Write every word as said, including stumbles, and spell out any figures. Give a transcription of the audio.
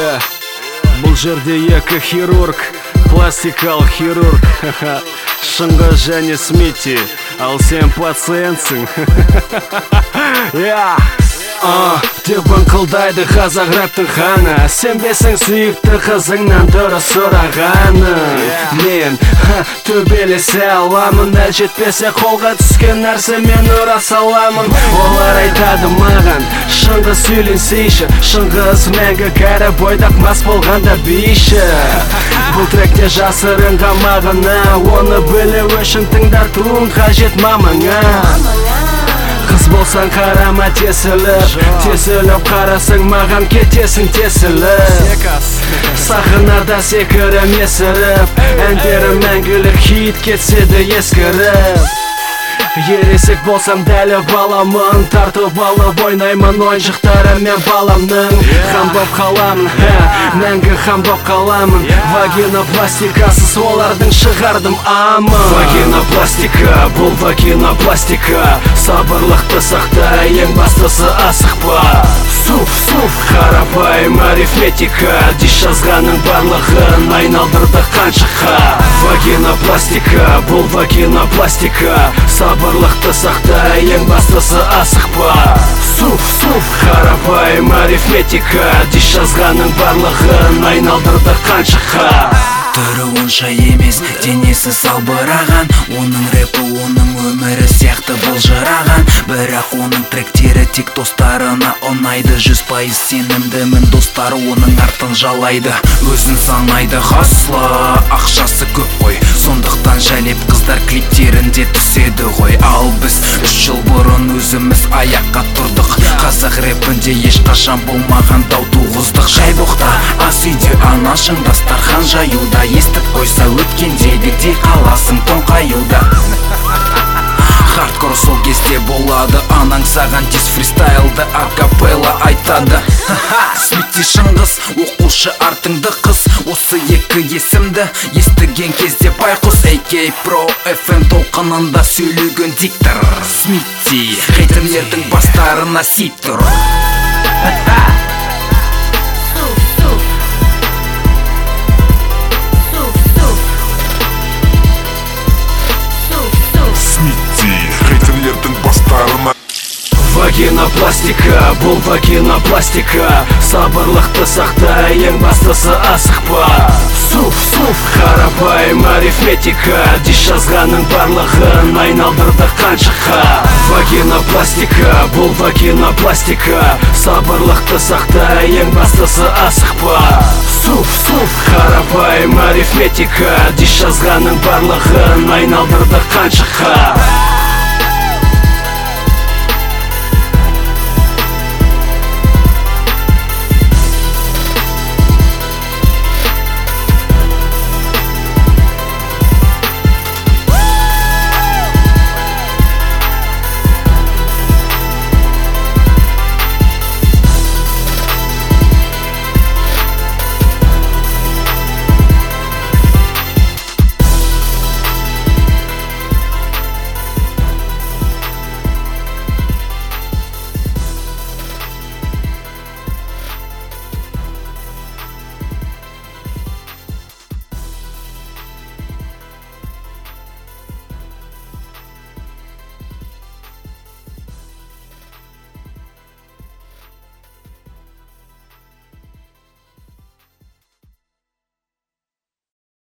Е, бұл жерде екі хирург, пластикалық хирург. Шыңғы және Смити, ал сен пациентсің. Я А, деп ыңқылдайды қазақ рэптің ханы. Сенбесің сүйікті қызыңнан дұрыс сұрағаны. Мен төбелесе аламын, әл жетпесе қолға түскен нәрсе мен ұра саламын. Олар айтады маған, шыңғы сөйленсейші. Шыңғыс мәңгі кәрі бойдақ мас болғанда бейші. Бұл тректе жасырынға мағына, оны білу үшін тыңдатуың қажет мамаңа. Қыз болсаң қарама тесіліп, тесіліп қарасың маған кетесің тесіліп. Сахнада секірім есіріп, әндері мәңгілік хит кетседі ескіріп. Ересек болсам дәлі баламын, тартып алып ойнаймын ойыншықтары мен баламның. Хам боп қаламын, мәңгі хам боп қаламын. Вагина пластикасыз олардың шығардым амын. Вагина пластика, бұл вагина пластика. Сабырлықты сақта, ең бастысы асықпа. Суф, суф, қарапайым арифметика. Диш жазғаның барлығын айналдырды қаншыққа. Вагина пластика, бұл вагина пластика. Сабырлықты сақта, ең бастысы асықпа. Суф, суф, қарапайым арифметика. Диш жазғаның барлығын айналдырды қаншыққа. Түрі онша емес, денесі салбыраған. Оның рэпі, оның өмірі сияқты былжыраған. Бірақ оның тректері тек достарына ұнайды. Жүз пайыз сенімдімін, достары оның артын жалайды. Өзін санайды хаслы, ақшасы көп қой. Сондықтан жәлеп қыздар клиптерінде түседі ғой. Ал біз үш жыл бұрын өзіміз аяққа тұрдық. Қазақ рэпінде ешқашан болмаған дау туғыздық. Жай боқта, ас үйде анашың дастархан жаюда. Естіп қойса өткендегідей қаласың тоңқаюда. Хардкор сол кезде болады, анаң саған тез фристайлды акапелла айтады. Смити Шыңғыс, оқушы артыңды қыз. Осы екі есімді естіген кезде байқұс. эй кей Pro эф эм толқынында сөйлеген диктор Смити, хейтерлердің бастарына ситыр. Вагина пластика, бұл вагина пластика. Сабырлықты сақта, ең бастысы асықпа. Суф, суф, қарапайым арифметика. Диш жазғаның барлығын айналдырды қаншыққа. Вагина пластика, бұл вагина пластика. Сабырлықты сақта, ең бастысы асықпа. Суф, суф, қарапайым арифметика. Диш жазғаның барлығын айналдырды қаншыққа.